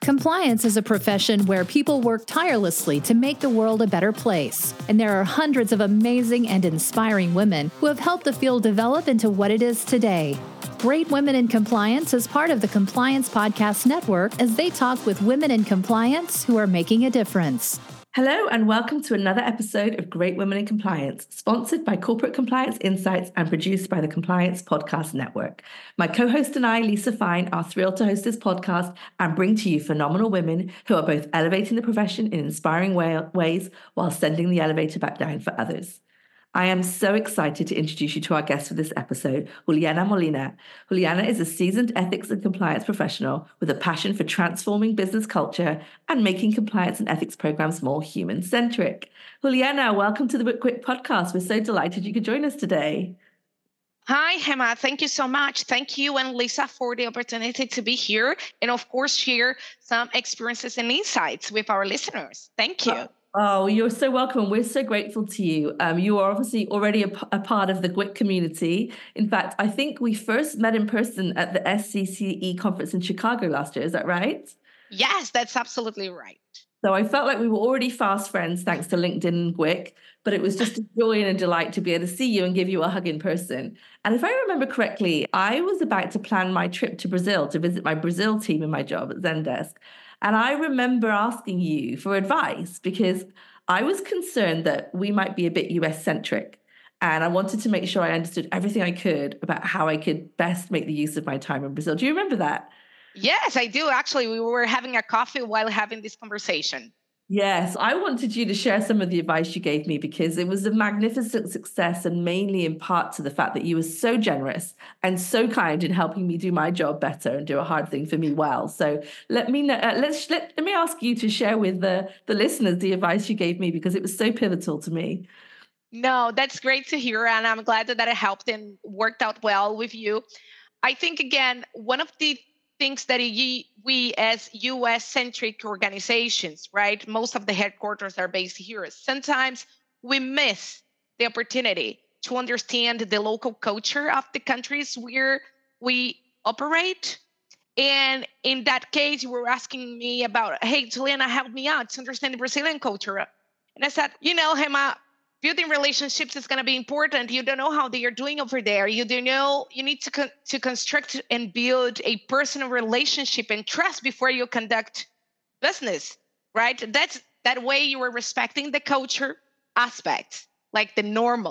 Compliance is a profession where people work tirelessly to make the world a better place. And there are hundreds of amazing and inspiring women who have helped the field develop into what it is today. Great Women in Compliance is part of the Compliance Podcast Network as they talk with women in compliance who are making a difference. Hello and welcome to another episode of Great Women in Compliance, sponsored by Corporate Compliance Insights and produced by the Compliance Podcast Network. My co-host and I, Lisa Fine, are thrilled to host this podcast and bring to you phenomenal women who are both elevating the profession in inspiring ways while sending the elevator back down for others. I am so excited to introduce you to our guest for this episode, Juliana Molina. Juliana is a seasoned ethics and compliance professional with a passion for transforming business culture and making compliance and ethics programs more human-centric. Juliana, welcome to the WIC podcast. We're so delighted you could join us today. Hi, Hema. Thank you so much. Thank you and Lisa for the opportunity to be here and, of course, share some experiences and insights with our listeners. Thank you. Oh, you're so welcome. We're so grateful to you. You are obviously already a part of the GWIC community. In fact, I think we first met in person at the SCCE conference in Chicago last year. Is that right? Yes, that's absolutely right. So I felt like we were already fast friends thanks to LinkedIn and GWIC, but it was just a joy and a delight to be able to see you and give you a hug in person. And if I remember correctly, I was about to plan my trip to Brazil to visit my Brazil team in my job at Zendesk. And I remember asking you for advice because I was concerned that we might be a bit US-centric. And I wanted to make sure I understood everything I could about how I could best make the use of my time in Brazil. Do you remember that? Yes, I do. Actually, we were having a coffee while having this conversation. Yes, I wanted you to share some of the advice you gave me because it was a magnificent success and mainly in part to the fact that you were so generous and so kind in helping me do my job better and do a hard thing for me well. So let me ask you to share with the listeners the advice you gave me because it was so pivotal to me. No, that's great to hear. And I'm glad that it helped and worked out well with you. I think, again, one of the things that we as US-centric organizations, right? Most of the headquarters are based here. Sometimes we miss the opportunity to understand the local culture of the countries where we operate. And in that case, you were asking me about, hey, Juliana, help me out to understand the Brazilian culture. And I said, Hema, building relationships is going to be important. You don't know how they are doing over there. You don't know. You need to construct and build a personal relationship and trust before you conduct business, right? That way you are respecting the culture aspects, like the norm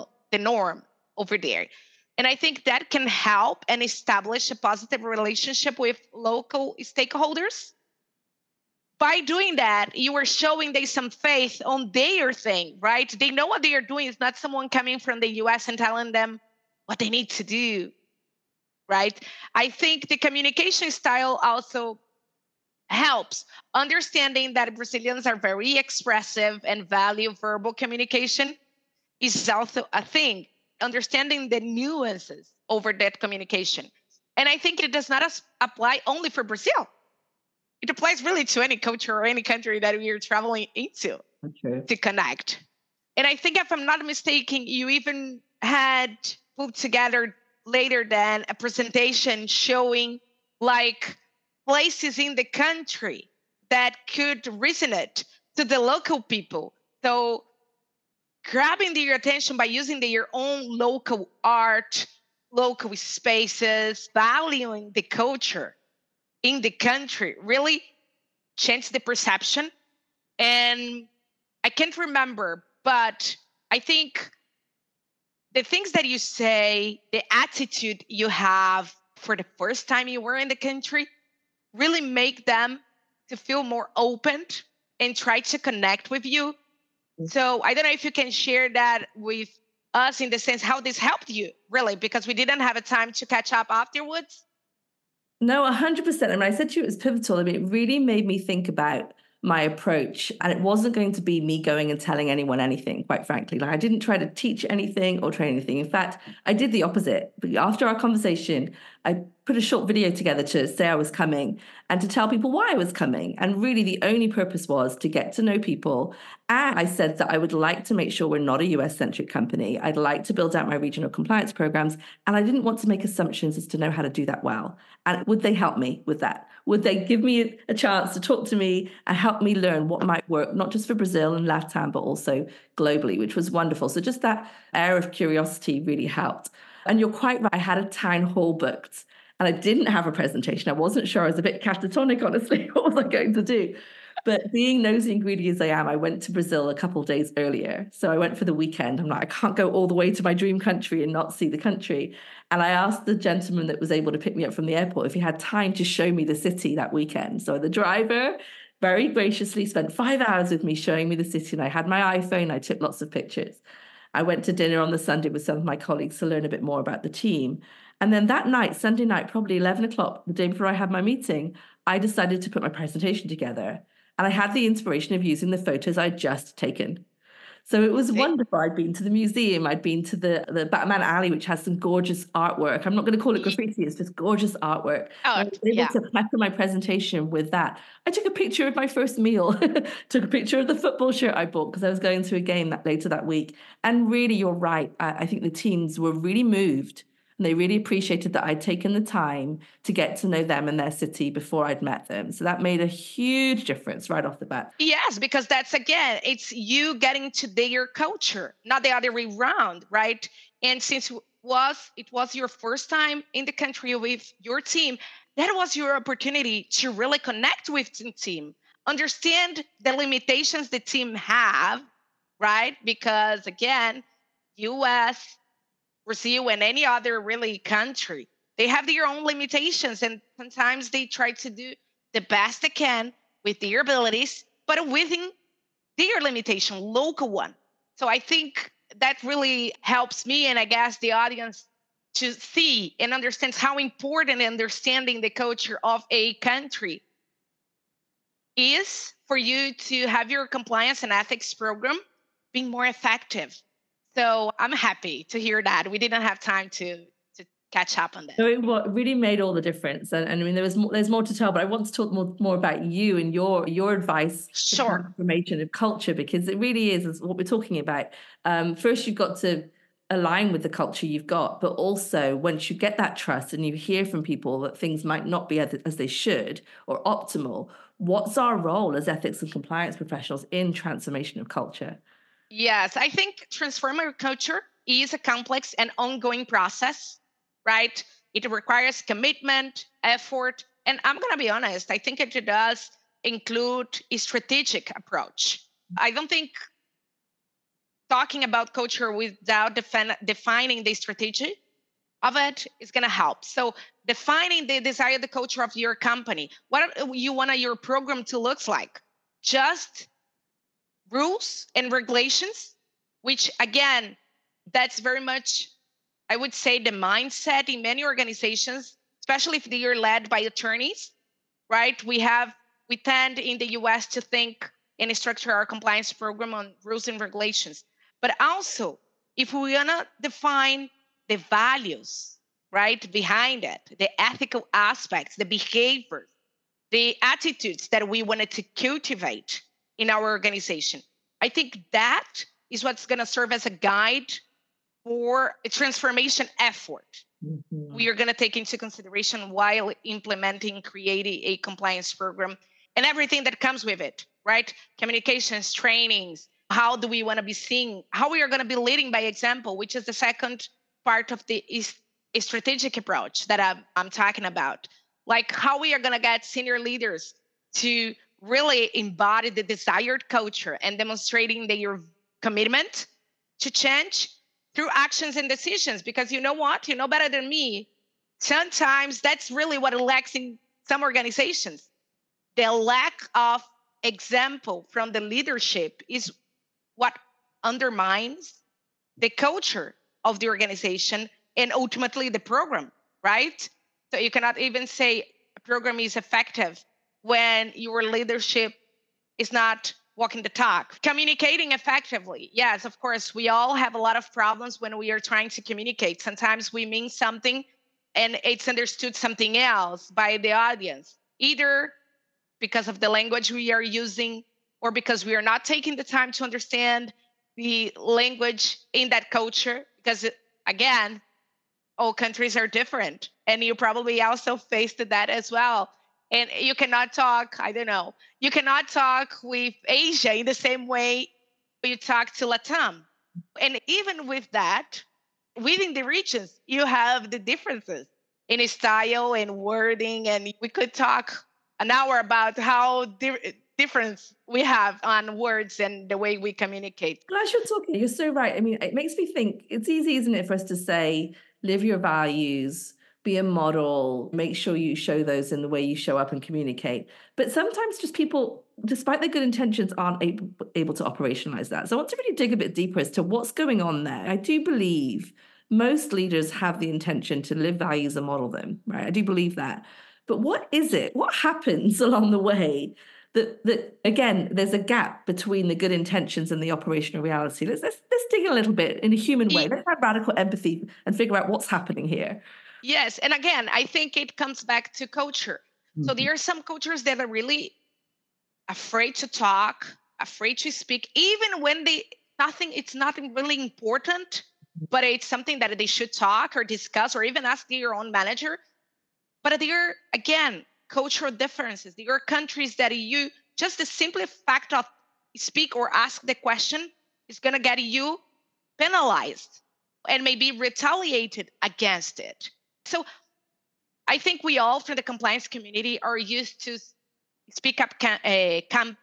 over there. And I think that can help and establish a positive relationship with local stakeholders. By doing that, you are showing them some faith on their thing, right? They know what they are doing. It's not someone coming from the US and telling them what they need to do, right? I think the communication style also helps. Understanding that Brazilians are very expressive and value verbal communication is also a thing. Understanding the nuances over that communication. And I think it does not apply only for Brazil. It applies really to any culture or any country that we are traveling into to connect. And I think if I'm not mistaken, you even had put together later than a presentation showing like places in the country that could resonate to the local people. So grabbing their attention by using their own local art, local spaces, valuing the culture in the country really changed the perception. And I can't remember, but I think the things that you say, the attitude you have for the first time you were in the country really make them to feel more open and try to connect with you. So I don't know if you can share that with us in the sense how this helped you, really, because we didn't have a time to catch up afterwards. No, 100%. And when I said to you it was pivotal, I mean, it really made me think about my approach. And it wasn't going to be me going and telling anyone anything, quite frankly. Like I didn't try to teach anything or train anything. In fact, I did the opposite. But after our conversation, I put a short video together to say I was coming and to tell people why I was coming. And really the only purpose was to get to know people. And I said that I would like to make sure we're not a US-centric company. I'd like to build out my regional compliance programs. And I didn't want to make assumptions as to know how to do that well. And would they help me with that? Would they give me a chance to talk to me and help me learn what might work, not just for Brazil and LATAM, but also globally, which was wonderful. So just that air of curiosity really helped. And you're quite right. I had a town hall booked and I didn't have a presentation. I wasn't sure. I was a bit catatonic, honestly. What was I going to do? But being nosy and greedy as I am, I went to Brazil a couple of days earlier. So I went for the weekend. I'm like, I can't go all the way to my dream country and not see the country. And I asked the gentleman that was able to pick me up from the airport if he had time to show me the city that weekend. So the driver very graciously spent 5 hours with me showing me the city. And I had my iPhone. I took lots of pictures. I went to dinner on the Sunday with some of my colleagues to learn a bit more about the team. And then that night, Sunday night, probably 11 o'clock, the day before I had my meeting, I decided to put my presentation together. And I had the inspiration of using the photos I'd just taken. So it was wonderful. I'd been to the museum. I'd been to the Batman Alley, which has some gorgeous artwork. I'm not going to call it graffiti. It's just gorgeous artwork. I was able to pepper my presentation with that. I took a picture of my first meal, took a picture of the football shirt I bought because I was going to a game later that week. And really, you're right. I think the teams were really moved. And they really appreciated that I'd taken the time to get to know them and their city before I'd met them. So that made a huge difference right off the bat. Yes, because that's, again, it's you getting to their culture, not the other way around, right? And since it was your first time in the country with your team, that was your opportunity to really connect with the team, understand the limitations the team have, right? Because, again, US, Brazil, and any other really country, they have their own limitations, and sometimes they try to do the best they can with their abilities, but within their limitation, local one. So I think that really helps me, and I guess the audience, to see and understand how important understanding the culture of a country is for you to have your compliance and ethics program being more effective. So I'm happy to hear that. We didn't have time to catch up on that. So it really made all the difference. And I mean, there's more to tell, but I want to talk more about you and your advice. Sure. For transformation of culture, because it really is what we're talking about. First, you've got to align with the culture you've got, but also once you get that trust and you hear from people that things might not be as they should or optimal, what's our role as ethics and compliance professionals in transformation of culture? Yes, I think transforming culture is a complex and ongoing process, right? It requires commitment, effort, and I'm going to be honest, I think it does include a strategic approach. I don't think talking about culture without defining the strategy of it is going to help. So defining the desired culture of your company, what you want your program to look like, just rules and regulations, which again, that's very much, I would say, the mindset in many organizations, especially if they are led by attorneys, right? We tend in the US to think and structure our compliance program on rules and regulations. But also, if we want to define the values, right, behind it, the ethical aspects, the behaviors, the attitudes that we wanted to cultivate in our organization, I think that is what's going to serve as a guide for a transformation effort. Mm-hmm. We are going to take into consideration while implementing, creating a compliance program and everything that comes with it, right? Communications, trainings, how do we want to be seen, how we are going to be leading by example, which is the second part of the strategic approach that I'm talking about. Like how we are going to get senior leaders to really embody the desired culture and demonstrating their commitment to change through actions and decisions. Because you know what? You know better than me. Sometimes that's really what lacks in some organizations. The lack of example from the leadership is what undermines the culture of the organization and ultimately the program, right? So you cannot even say a program is effective when your leadership is not walking the talk. Communicating effectively. Yes, of course, we all have a lot of problems when we are trying to communicate. Sometimes we mean something and it's understood something else by the audience, either because of the language we are using or because we are not taking the time to understand the language in that culture. Because again, all countries are different, and you probably also faced that as well. And you cannot talk, I don't know, you cannot talk with Asia in the same way you talk to Latam. And even with that, within the regions, you have the differences in style and wording. And we could talk an hour about how difference we have on words and the way we communicate. As you're talking, you're so right. I mean, it makes me think it's easy, isn't it, for us to say, live your values, be a model, make sure you show those in the way you show up and communicate. But sometimes just people, despite their good intentions, aren't able to operationalize that. So I want to really dig a bit deeper as to what's going on there. I do believe most leaders have the intention to live values and model them, right? I do believe that. But what is it? What happens along the way that again, there's a gap between the good intentions and the operational reality? Let's dig a little bit in a human way. Let's have radical empathy and figure out what's happening here. Yes. And again, I think it comes back to culture. Mm-hmm. So there are some cultures that are really afraid to talk, afraid to speak, even when it's nothing really important, but it's something that they should talk or discuss or even ask their own manager. But there are, again, cultural differences. There are countries that you, just the simple fact of speak or ask the question is going to get you penalized and maybe retaliated against it. So I think we all from the compliance community are used to speak up campaigns.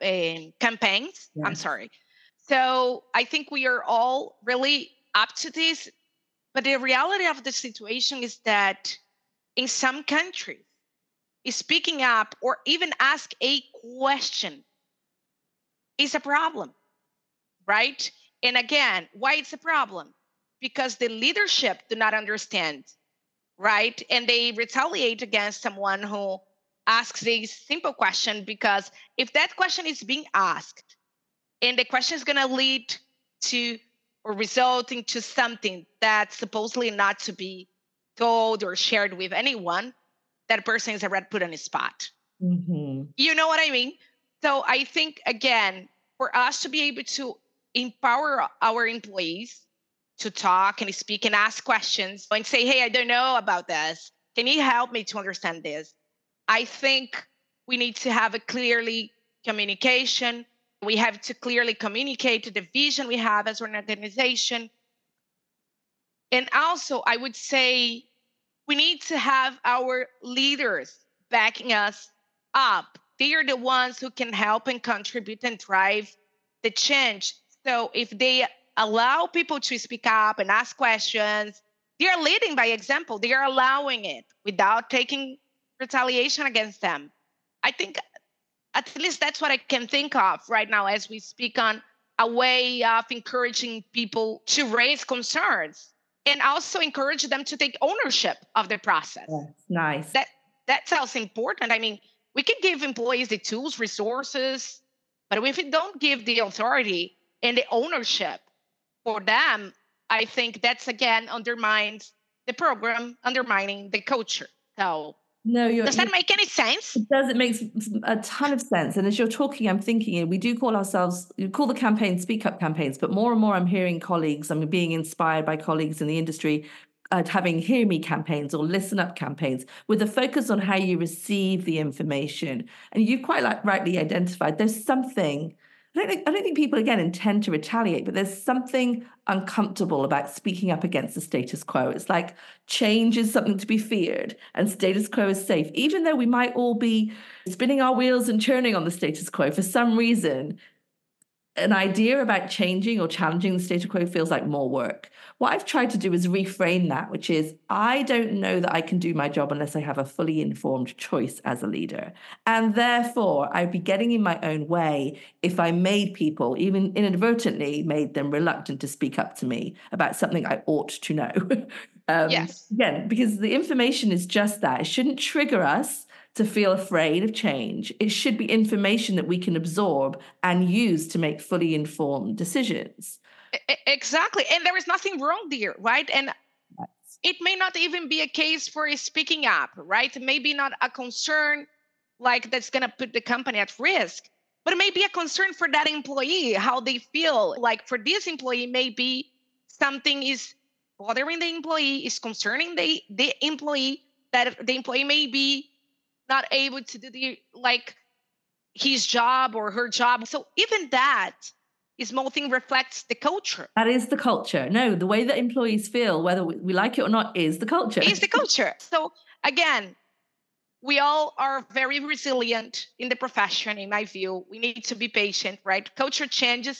Yeah. I'm sorry. So I think we are all really up to this. But the reality of the situation is that in some countries, speaking up or even ask a question is a problem, right? And again, why it's a problem? Because the leadership do not understand, right? And they retaliate against someone who asks a simple question, because if that question is being asked and the question is going to lead to or result into something that's supposedly not to be told or shared with anyone, that person is already put on the spot. Mm-hmm. You know what I mean? So I think, again, for us to be able to empower our employees to talk and speak and ask questions and say, hey, I don't know about this. Can you help me to understand this? I think we need to have a clearly communication. We have to clearly communicate the vision we have as an organization. And also, I would say we need to have our leaders backing us up. They are the ones who can help and contribute and drive the change. So if they allow people to speak up and ask questions, they are leading by example. They are allowing it without taking retaliation against them. I think at least that's what I can think of right now as we speak on a way of encouraging people to raise concerns and also encourage them to take ownership of the process. Yes, nice. That sounds important. I mean, we can give employees the tools, resources, but if we don't give the authority and the ownership for them, I think that's, again, undermines the program, undermining the culture. So does that make any sense? It does. It makes a ton of sense. And as you're talking, I'm thinking, we do call the campaign Speak Up campaigns, but more and more I'm hearing colleagues, I'm being inspired by colleagues in the industry having Hear Me campaigns or Listen Up campaigns with a focus on how you receive the information. And you've quite rightly identified there's something, I don't think people, again, intend to retaliate, but there's something uncomfortable about speaking up against the status quo. It's like change is something to be feared and status quo is safe. Even though we might all be spinning our wheels and churning on the status quo, for some reason, an idea about changing or challenging the status quo feels like more work. What I've tried to do is reframe that, which is, I don't know that I can do my job unless I have a fully informed choice as a leader. And therefore, I'd be getting in my own way if I made people, even inadvertently, made them reluctant to speak up to me about something I ought to know. Yes. Again, because the information is just that. It shouldn't trigger us to feel afraid of change. It should be information that we can absorb and use to make fully informed decisions. Exactly. And there is nothing wrong there, right? And it may not even be a case for speaking up, right? Maybe not a concern like that's going to put the company at risk, but it may be a concern for that employee, how they feel. Like for this employee, maybe something is bothering the employee, is concerning the employee, that the employee may be not able to do his job or her job. So even that small thing reflects the culture. That is the culture. No, the way that employees feel, whether we like it or not, is the culture. Is the culture. So again, we all are very resilient in the profession, in my view. We need to be patient, right? Culture change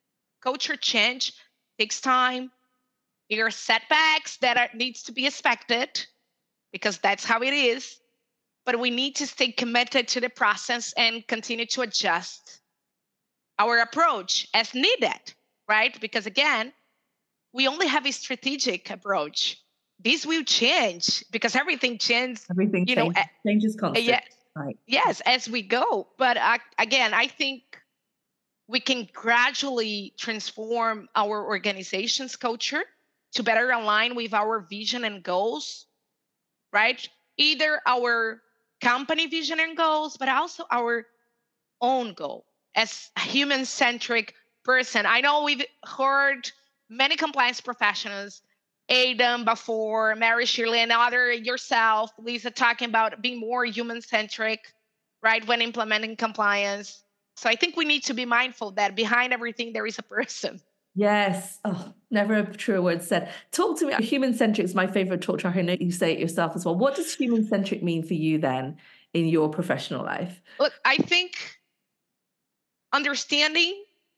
takes time. There are setbacks that needs to be expected because that's how it is. But we need to stay committed to the process and continue to adjust our approach as needed, right? Because again, we only have a strategic approach. This will change because everything changes. Everything changes constantly. Yes, right. Yes, as we go. But again, I think we can gradually transform our organization's culture to better align with our vision and goals, right? Either our company vision and goals, but also our own goal as a human-centric person. I know we've heard many compliance professionals, Adam before, Mary Shirley, and yourself, Lisa, talking about being more human-centric, right, when implementing compliance. So I think we need to be mindful that behind everything, there is a person. Yes. Oh, never a truer word said. Talk to me. Human-centric is my favorite talk track. I know you say it yourself as well. What does human-centric mean for you then in your professional life? Look, I think understanding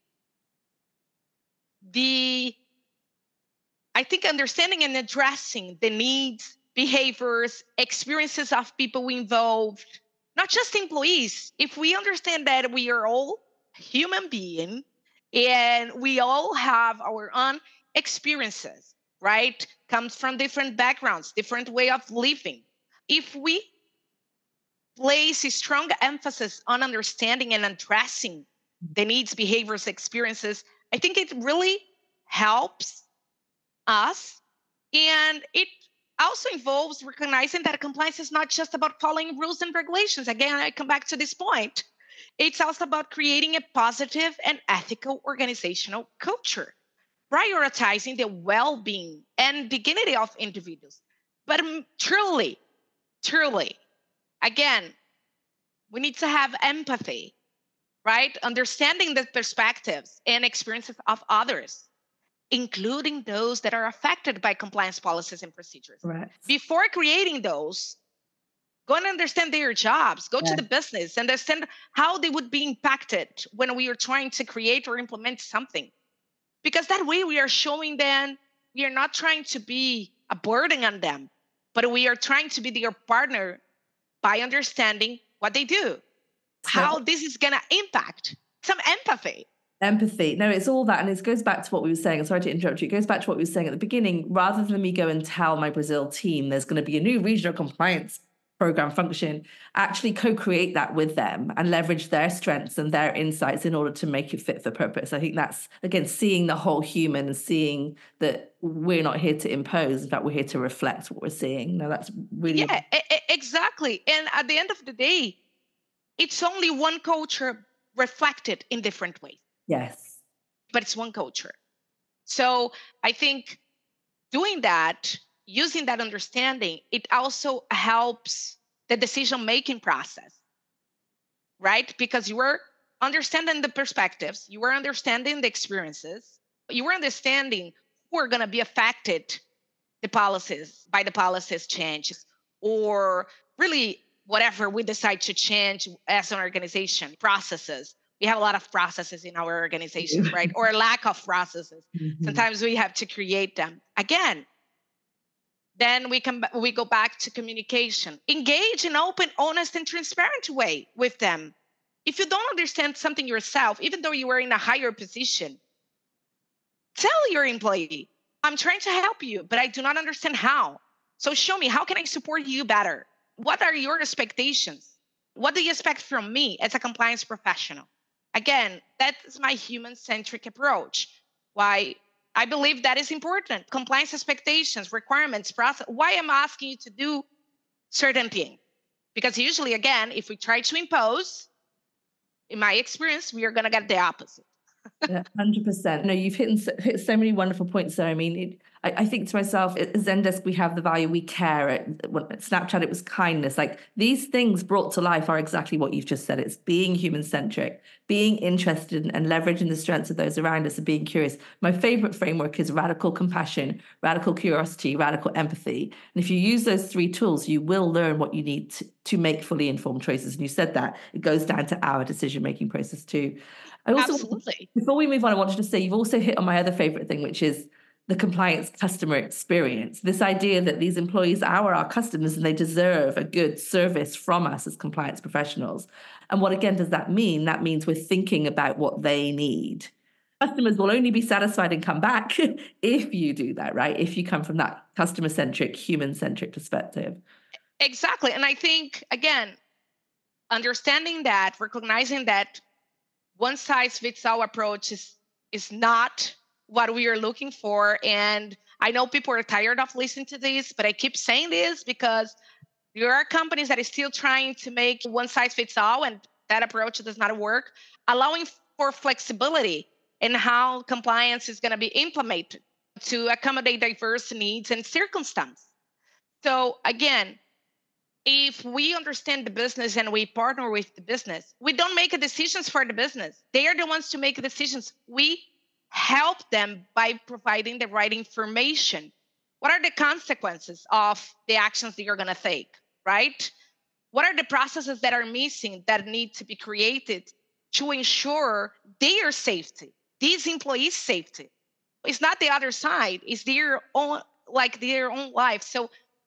and addressing the needs, behaviors, experiences of people involved, not just employees. If we understand that we are all human beings and we all have our own experiences, right? Comes from different backgrounds, different way of living. If we place a strong emphasis on understanding and addressing the needs, behaviors, experiences, I think it really helps us. And it also involves recognizing that compliance is not just about following rules and regulations. Again, I come back to this point. It's also about creating a positive and ethical organizational culture, prioritizing the well-being and dignity of individuals. But truly, again, we need to have empathy, right? Understanding the perspectives and experiences of others, including those that are affected by compliance policies and procedures. Right. Before creating those, go and understand their jobs, go to the business, understand how they would be impacted when we are trying to create or implement something. Because that way we are showing them we are not trying to be a burden on them, but we are trying to be their partner by understanding what they do, how this is going to impact. Some empathy. Empathy. No, it's all that. And it goes back to what we were saying. I'm sorry to interrupt you. It goes back to what we were saying at the beginning. Rather than me go and tell my Brazil team there's going to be a new regional compliance program function, actually co-create that with them and leverage their strengths and their insights in order to make it fit for purpose. I think that's, again, seeing the whole human and seeing that we're not here to impose. In fact, we're here to reflect what we're seeing. No, that's really... Yeah, exactly. And at the end of the day, it's only one culture reflected in different ways. Yes. But it's one culture. So I think doing that, using that understanding, it also helps the decision-making process, right? Because you are understanding the perspectives, you are understanding the experiences, you are understanding who are going to be affected by the policies changes, or really whatever we decide to change as an organization, processes. We have a lot of processes in our organizations, right? Or lack of processes. Mm-hmm. Sometimes we have to create them. Again, then we go back to communication. Engage in open, honest, and transparent way with them. If you don't understand something yourself, even though you are in a higher position, tell your employee, I'm trying to help you, but I do not understand how. So show me, how can I support you better? What are your expectations? What do you expect from me as a compliance professional? Again, that is my human-centric approach. Why I believe that is important. Compliance expectations, requirements, process. Why am I asking you to do certain thing? Because usually, again, if we try to impose, in my experience, we are going to get the opposite. Yeah, 100%. No, you've hit so many wonderful points there. I mean, I think to myself, at Zendesk, we have the value, we care. At Snapchat, it was kindness. Like these things brought to life are exactly what you've just said. It's being human-centric, being interested and leveraging the strengths of those around us and being curious. My favorite framework is radical compassion, radical curiosity, radical empathy. And if you use those three tools, you will learn what you need to make fully informed choices. And you said that. It goes down to our decision-making process too. Absolutely. Before we move on, I wanted to say you've also hit on my other favorite thing, which is the compliance customer experience. This idea that these employees are our customers and they deserve a good service from us as compliance professionals. And what again does that mean? That means we're thinking about what they need. Customers will only be satisfied and come back if you do that, right? If you come from that customer-centric, human-centric perspective. Exactly. And I think, again, understanding that, recognizing that one size fits all approach is not what we are looking for. And I know people are tired of listening to this, but I keep saying this because there are companies that are still trying to make one size fits all, and that approach does not work, allowing for flexibility in how compliance is going to be implemented to accommodate diverse needs and circumstances. So again, if we understand the business and we partner with the business, we don't make decisions for the business. They are the ones to make decisions. We help them by providing the right information. What are the consequences of the actions that you're going to take, right? What are the processes that are missing that need to be created to ensure their safety, these employees' safety? It's not the other side, it's their own life. So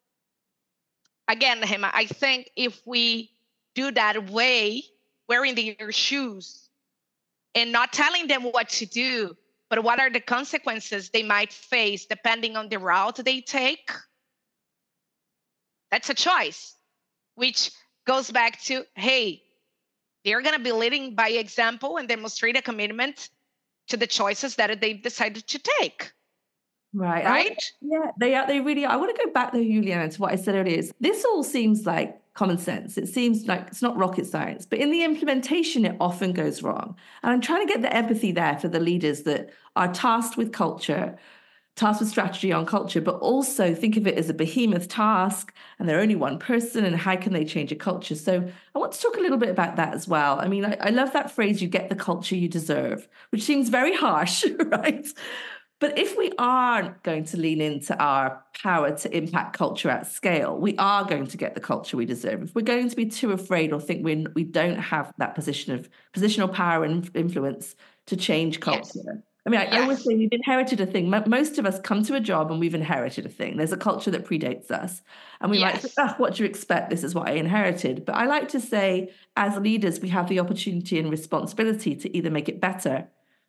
again, Hema, I think if we do that way, wearing their shoes and not telling them what to do, but what are the consequences they might face depending on the route they take, that's a choice, which goes back to, hey, they're going to be leading by example and demonstrate a commitment to the choices that they've decided to take. Right. They really are. I want to go back though, Juliana, to what I said earlier. This all seems like common sense. It seems like it's not rocket science, but in the implementation, it often goes wrong. And I'm trying to get the empathy there for the leaders that are tasked with culture, tasked with strategy on culture, but also think of it as a behemoth task and they're only one person and how can they change a culture? So I want to talk a little bit about that as well. I mean, I love that phrase, you get the culture you deserve, which seems very harsh, right? But if we are going to lean into our power to impact culture at scale, we are going to get the culture we deserve. If we're going to be too afraid or think we don't have that positional power and influence to change culture. Yes. I mean, I always say we've inherited a thing. Most of us come to a job and we've inherited a thing. There's a culture that predates us. And we might say, what do you expect? This is what I inherited. But I like to say, as leaders, we have the opportunity and responsibility to either make it better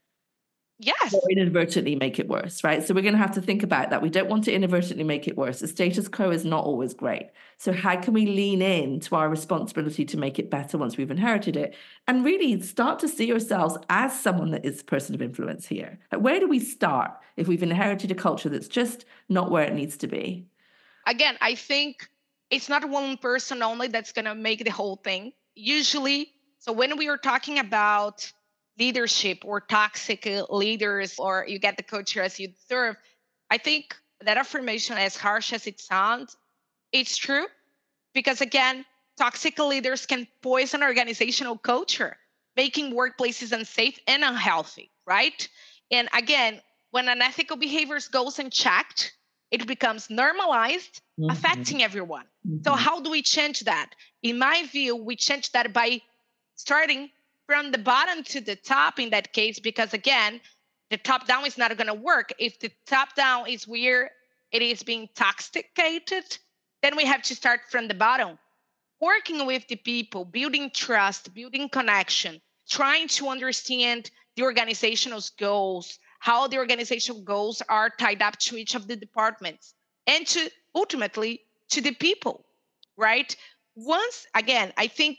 or inadvertently make it worse, right? So we're going to have to think about that. We don't want to inadvertently make it worse. The status quo is not always great. So how can we lean into our responsibility to make it better once we've inherited it? And really start to see ourselves as someone that is a person of influence here. Where do we start if we've inherited a culture that's just not where it needs to be? Again, I think it's not one person only that's going to make the whole thing. Usually, so when we are talking about leadership or toxic leaders, or you get the culture as you deserve, I think that affirmation, as harsh as it sounds, it's true. Because again, toxic leaders can poison organizational culture, making workplaces unsafe and unhealthy, right? And again, when unethical behaviors goes unchecked, it becomes normalized, affecting everyone. So how do we change that? In my view, we change that by starting from the bottom to the top in that case, because again, the top down is not going to work. If the top down is where it is being toxicated, then we have to start from the bottom, working with the people, building trust, building connection, trying to understand the organizational goals, how the organizational goals are tied up to each of the departments, and to ultimately to the people, right? Once again, I think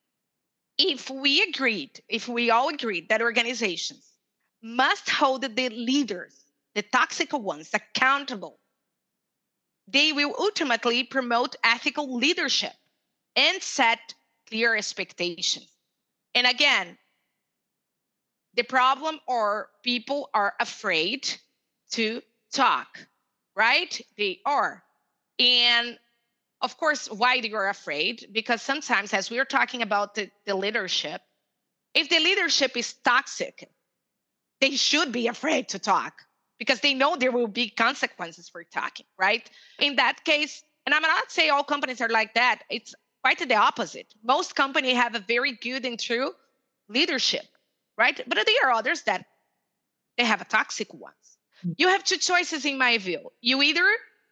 if we all agreed that organizations must hold the leaders the toxic ones, accountable, they will ultimately promote ethical leadership and set clear expectations. And again, the problem are people are afraid to talk, right? They are. And of course, why they are afraid? Because sometimes, as we are talking about the leadership, if the leadership is toxic, they should be afraid to talk because they know there will be consequences for talking, right? In that case, and I'm not saying all companies are like that. It's quite the opposite. Most companies have a very good and true leadership, right? But there are others that they have a toxic ones. You have two choices in my view. You either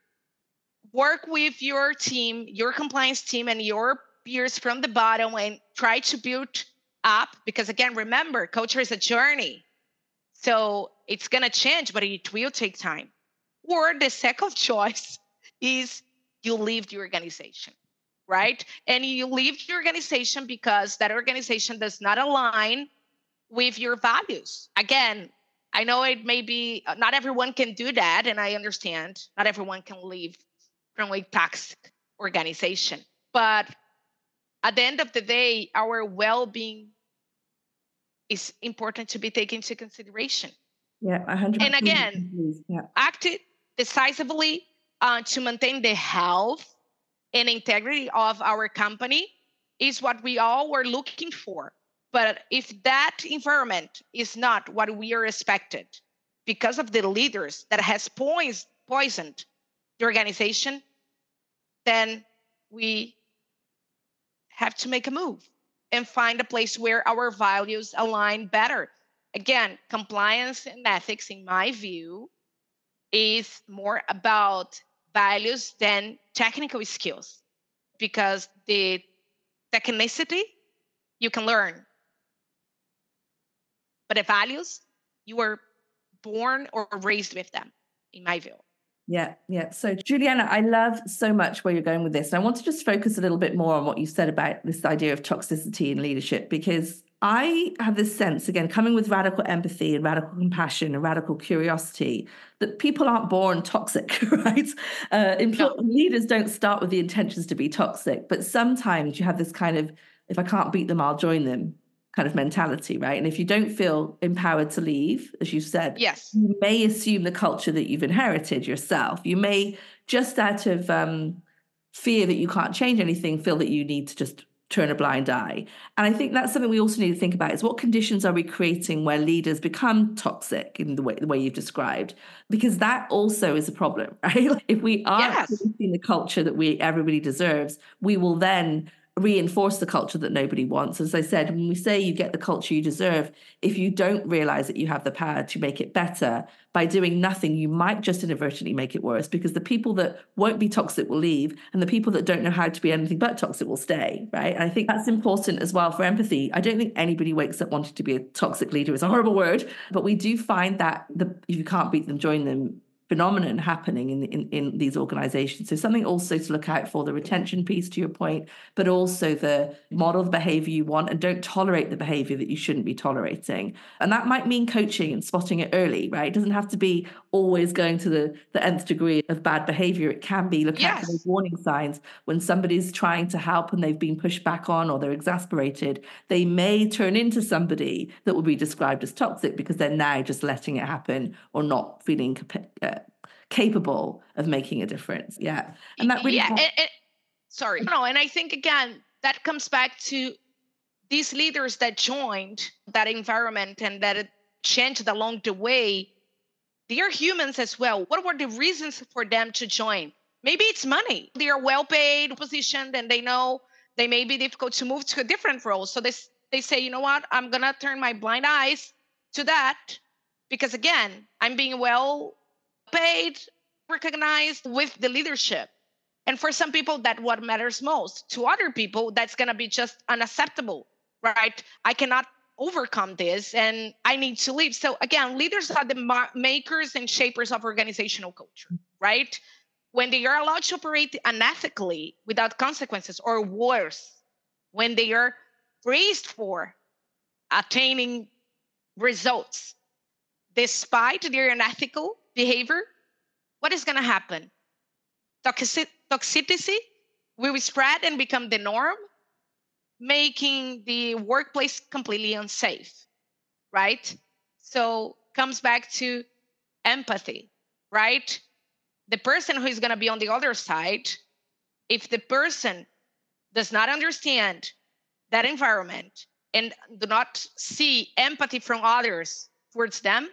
work with your team, your compliance team, and your peers from the bottom and try to build up, because again, remember, culture is a journey. So it's going to change, but it will take time. Or the second choice is you leave the organization, right? And you leave the organization because that organization does not align with your values. Again, I know it may be, not everyone can do that, and I understand not everyone can leave from a toxic organization. But at the end of the day, our well-being is important to be taken into consideration. Yeah, 100%. And again, act decisively to maintain the health and integrity of our company is what we all were looking for. But if that environment is not what we are expected because of the leaders that has poisoned the organization, then we have to make a move and find a place where our values align better. Again, compliance and ethics, in my view, is more about values than technical skills, because the technicity you can learn, but the values, you were born or raised with them, in my view. Yeah. So Juliana, I love so much where you're going with this. And I want to just focus a little bit more on what you said about this idea of toxicity in leadership, because I have this sense, again, coming with radical empathy and radical compassion and radical curiosity, that people aren't born toxic, right? Leaders don't start with the intentions to be toxic, but sometimes you have this kind of, if I can't beat them, I'll join them kind of mentality, right? And if you don't feel empowered to leave, as you said, yes, you may assume the culture that you've inherited yourself. You may, just out of fear that you can't change anything, feel that you need to just turn a blind eye. And I think that's something we also need to think about, is what conditions are we creating where leaders become toxic in the way you've described? Because that also is a problem, right? If we are creating the culture that everybody deserves, we will then reinforce the culture that nobody wants. As I said, when we say you get the culture you deserve, if you don't realize that you have the power to make it better, by doing nothing, you might just inadvertently make it worse, because the people that won't be toxic will leave, and the people that don't know how to be anything but toxic will stay, right? And I think that's important as well for empathy. I don't think anybody wakes up wanting to be a toxic leader. It's a horrible word, but we do find that if you can't beat them, join them phenomenon happening in these organizations. So something also to look out for, the retention piece, to your point, but also the model the behavior you want, and don't tolerate the behavior that you shouldn't be tolerating. And that might mean coaching and spotting it early, right? It doesn't have to be always going to the nth degree of bad behavior. It can be looking out for those warning signs when somebody's trying to help and they've been pushed back on, or they're exasperated. They may turn into somebody that will be described as toxic because they're now just letting it happen or not feeling capable of making a difference. And that really and I think again that comes back to these leaders that joined that environment and that it changed along the way. They are humans as well. What were the reasons for them to join? Maybe it's money. They are well paid, positioned, and they know they may be difficult to move to a different role. So they say, you know what, I'm gonna turn my blind eyes to that, because again, I'm being well paid, recognized with the leadership. And for some people, that's what matters most. To other people, that's going to be just unacceptable, right? I cannot overcome this and I need to leave. So again, leaders are the makers and shapers of organizational culture, right? When they are allowed to operate unethically without consequences, or worse, when they are praised for attaining results despite their unethical behavior, what is going to happen? Toxicity will spread and become the norm, making the workplace completely unsafe, right? So comes back to empathy, right? The person who is going to be on the other side, if the person does not understand that environment and do not see empathy from others towards them,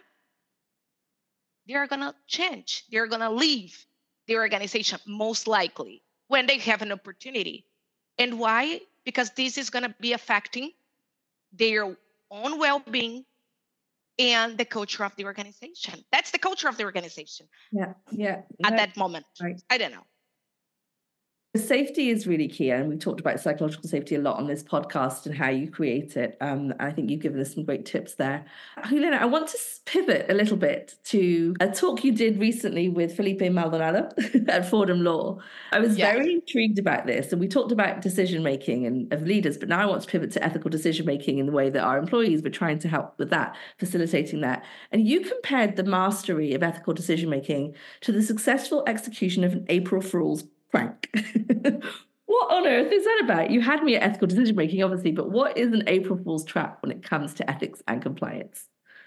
they are going to change. They're going to leave the organization, most likely, when they have an opportunity. And why? Because this is going to be affecting their own well-being and the culture of the organization. That's the culture of the organization. Yeah. At that moment. Right. I don't know. Safety is really key, and we've talked about psychological safety a lot on this podcast and how you create it. I think you've given us some great tips there. Helena, I want to pivot a little bit to a talk you did recently with Felipe Maldonado at Fordham Law. I was very intrigued about this, and we talked about decision-making and of leaders, but now I want to pivot to ethical decision-making in the way that our employees were trying to help with that, facilitating that. And you compared the mastery of ethical decision-making to the successful execution of an April Fool's prank. What on earth is that about? You had me at ethical decision making, obviously, but what is an April Fool's trap when it comes to ethics and compliance?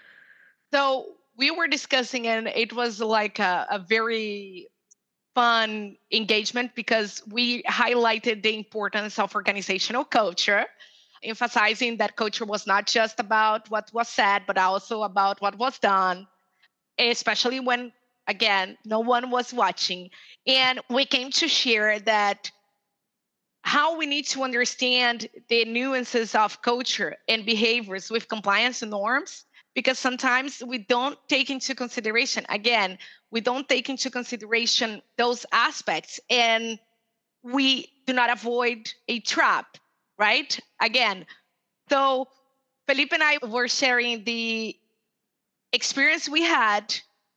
So we were discussing, and it was like a very fun engagement because we highlighted the importance of organizational culture, emphasizing that culture was not just about what was said, but also about what was done, especially when, again, no one was watching. And we came to share that how we need to understand the nuances of culture and behaviors with compliance and norms, because sometimes we don't take into consideration, again, we don't take into consideration those aspects, and we do not avoid a trap, right? Again, so Felipe and I were sharing the experience we had,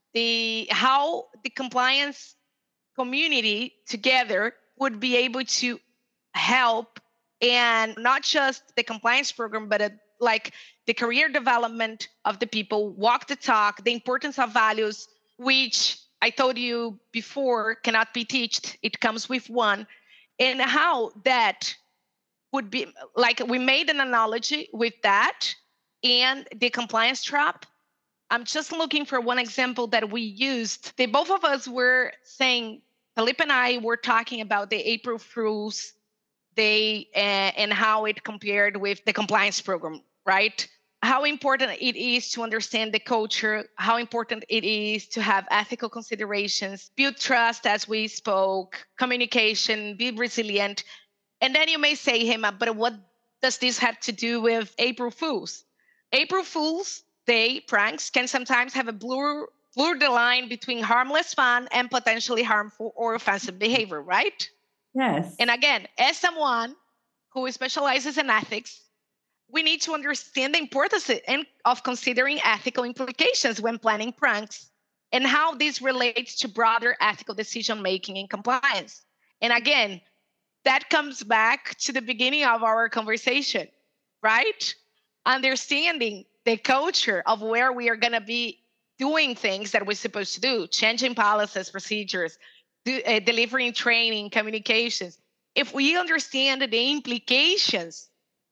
how the compliance community together would be able to help, and not just the compliance program, but like the career development of the people, walk the talk, the importance of values, which I told you before cannot be taught. It comes with one. And how that would be, like we made an analogy with that and the compliance trap. I'm just looking for one example that we used. Both of us were saying, Felipe and I were talking about the April Fool's Day and how it compared with the compliance program, right? How important it is to understand the culture, how important it is to have ethical considerations, build trust as we spoke, communication, be resilient. And then you may say, hey, but what does this have to do with April Fool's? April Fool's Day pranks can sometimes have a blur the line between harmless fun and potentially harmful or offensive behavior, right? Yes. And again, as someone who specializes in ethics, we need to understand the importance of considering ethical implications when planning pranks and how this relates to broader ethical decision-making and compliance. And again, that comes back to the beginning of our conversation, right? Understanding the culture of where we are going to be doing things that we're supposed to do, changing policies, procedures, delivering training, communications. If we understand the implications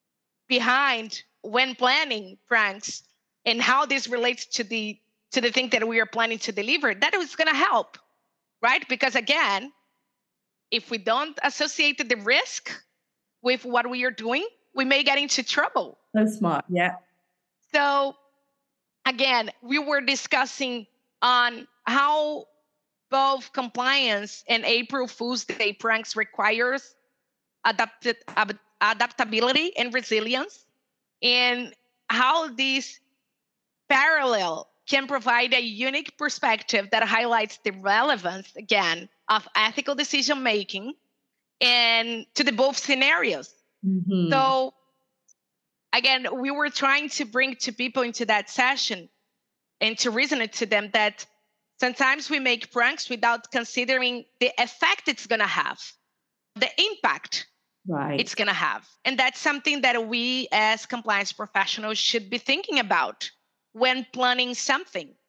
behind when planning pranks and how this relates to the thing that we are planning to deliver, that is going to help, right? Because again, if we don't associate the risk with what we are doing, we may get into trouble. So smart, yeah. So again, we were discussing on how both compliance and April Fool's Day pranks requires adaptability and resilience, and how these parallel can provide a unique perspective that highlights the relevance, again, of ethical decision-making and to the both scenarios. Mm-hmm. So again, we were trying to bring to people into that session and to reason it to them that sometimes we make pranks without considering the effect it's going to have, the impact it's going to have. And that's something that we as compliance professionals should be thinking about when planning something.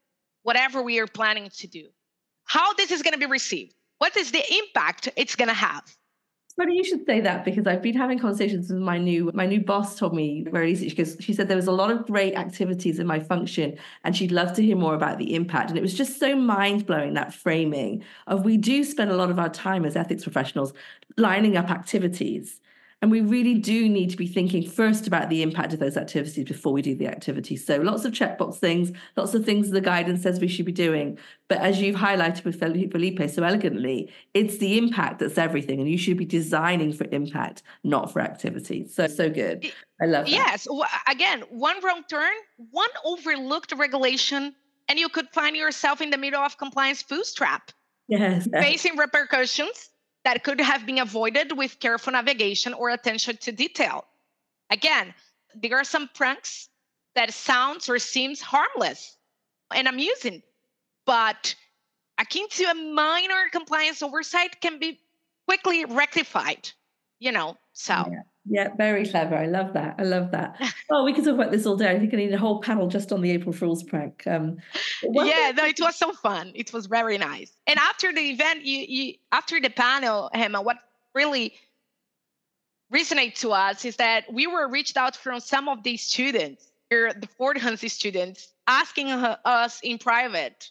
whatever we are planning to do. How this is going to be received? What is the impact it's going to have? It's funny you should say that, because I've been having conversations with my new boss. Told me very easy, because she said there was a lot of great activities in my function and she'd love to hear more about the impact. And it was just so mind-blowing, that framing of, we do spend a lot of our time as ethics professionals lining up activities. And we really do need to be thinking first about the impact of those activities before we do the activities. So lots of checkbox things, lots of things the guidance says we should be doing. But as you've highlighted with Felipe so elegantly, it's the impact that's everything. And you should be designing for impact, not for activity. So good. I love that. Yes. Again, one wrong turn, one overlooked regulation, and you could find yourself in the middle of compliance bootstrap. Yes. Facing repercussions that could have been avoided with careful navigation or attention to detail. Again, there are some pranks that sounds or seems harmless and amusing, but akin to a minor compliance oversight can be quickly rectified, so. Yeah, very clever. I love that. Oh, we could talk about this all day. I think I need a whole panel just on the April Fool's prank. It was so fun. It was very nice. And after the event, after the panel, Gemma, what really resonated to us is that we were reached out from some of these students, the Fort Huntsy students, asking us in private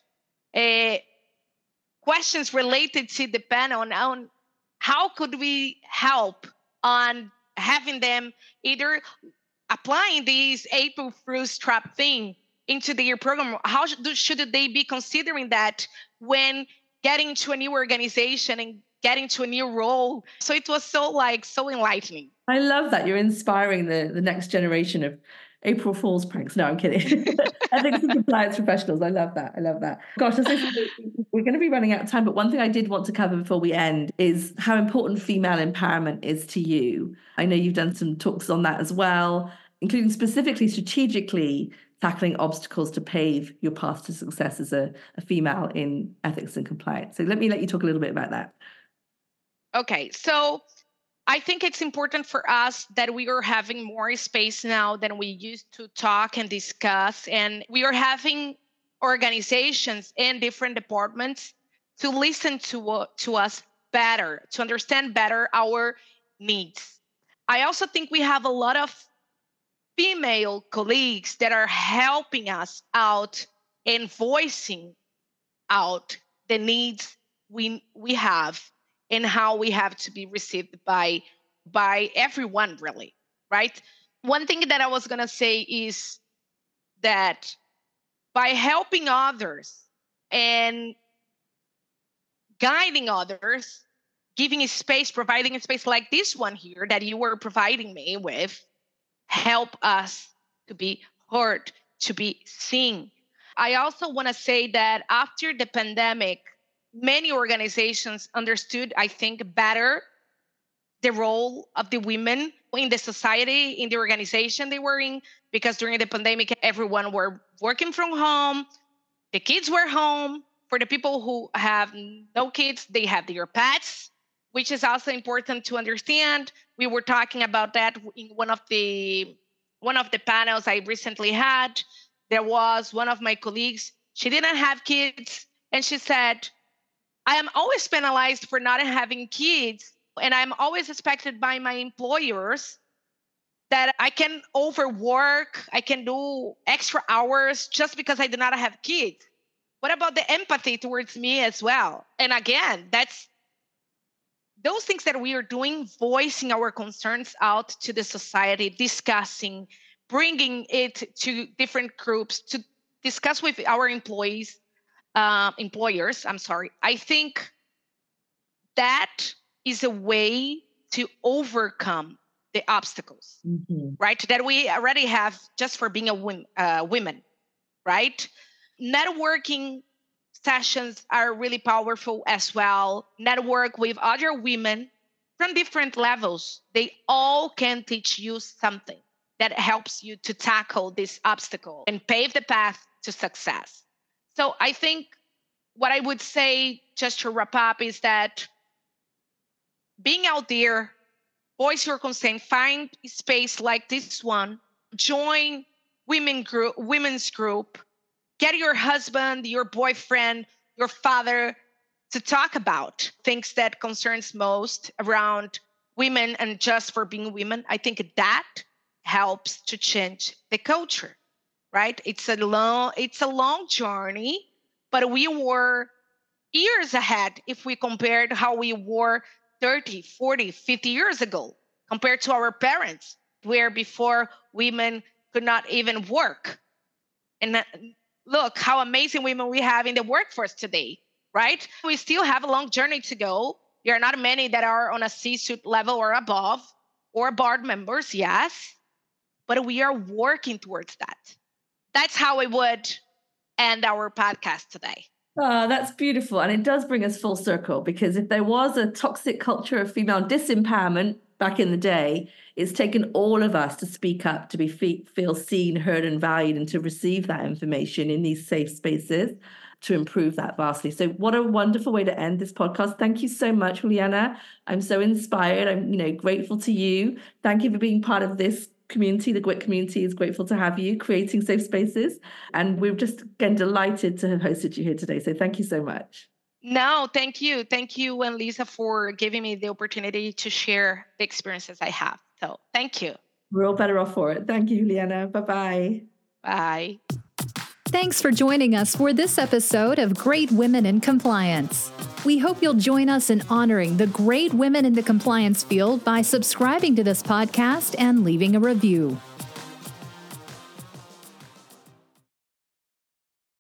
questions related to the panel on how could we help on having them either applying these April Fool's trap thing into their program. How should they be considering that when getting to a new organization and getting to a new role? So it was so enlightening. I love that. You're inspiring the next generation of April Fool's pranks. No, I'm kidding. Ethics and compliance professionals. I love that. Gosh, we're going to be running out of time, but one thing I did want to cover before we end is how important female empowerment is to you. I know you've done some talks on that as well, including specifically strategically tackling obstacles to pave your path to success as a female in ethics and compliance. So let you talk a little bit about that. Okay, so I think it's important for us that we are having more space now than we used to talk and discuss. And we are having organizations and different departments to listen to us better, to understand better our needs. I also think we have a lot of female colleagues that are helping us out and voicing out the needs we have and how we have to be received by everyone, really, right? One thing that I was going to say is that by helping others and guiding others, giving a space, providing a space like this one here that you were providing me with, help us to be heard, to be seen. I also want to say that after the pandemic, many organizations understood, I think, better the role of the women in the society, in the organization they were in, because during the pandemic, everyone were working from home. The kids were home. For the people who have no kids, they have their pets, which is also important to understand. We were talking about that in one of the panels I recently had. There was one of my colleagues. She didn't have kids, and she said, I am always penalized for not having kids, and I'm always expected by my employers that I can overwork, I can do extra hours just because I do not have kids. What about the empathy towards me as well? And again, that's those things that we are doing, voicing our concerns out to the society, discussing, bringing it to different groups to discuss with our employers. I think that is a way to overcome the obstacles, right? That we already have just for being women, right? Networking sessions are really powerful as well. Network with other women from different levels. They all can teach you something that helps you to tackle this obstacle and pave the path to success. So I think what I would say, just to wrap up, is that being out there, voice your concern, find a space like this one, join women's group, get your husband, your boyfriend, your father to talk about things that concerns most around women and just for being women. I think that helps to change the culture, right? It's a long journey, but we were years ahead if we compared how we were 30, 40, 50 years ago compared to our parents, where before women could not even work. And look how amazing women we have in the workforce today, right? We still have a long journey to go. There are not many that are on a C-suite level or above, or board members, yes, but we are working towards that. That's how we would end our podcast today. Oh, that's beautiful. And it does bring us full circle, because if there was a toxic culture of female disempowerment back in the day, it's taken all of us to speak up, to feel seen, heard, and valued, and to receive that information in these safe spaces to improve that vastly. So what a wonderful way to end this podcast. Thank you so much, Juliana. I'm so inspired. I'm grateful to you. Thank you for being part of this community. The GWIT community is grateful to have you creating safe spaces. And we're just, again, delighted to have hosted you here today. So thank you so much. No, thank you. Thank you and Lisa for giving me the opportunity to share the experiences I have. So thank you. We're all better off for it. Thank you, Juliana. Bye-bye. Bye. Thanks for joining us for this episode of Great Women in Compliance. We hope you'll join us in honoring the great women in the compliance field by subscribing to this podcast and leaving a review.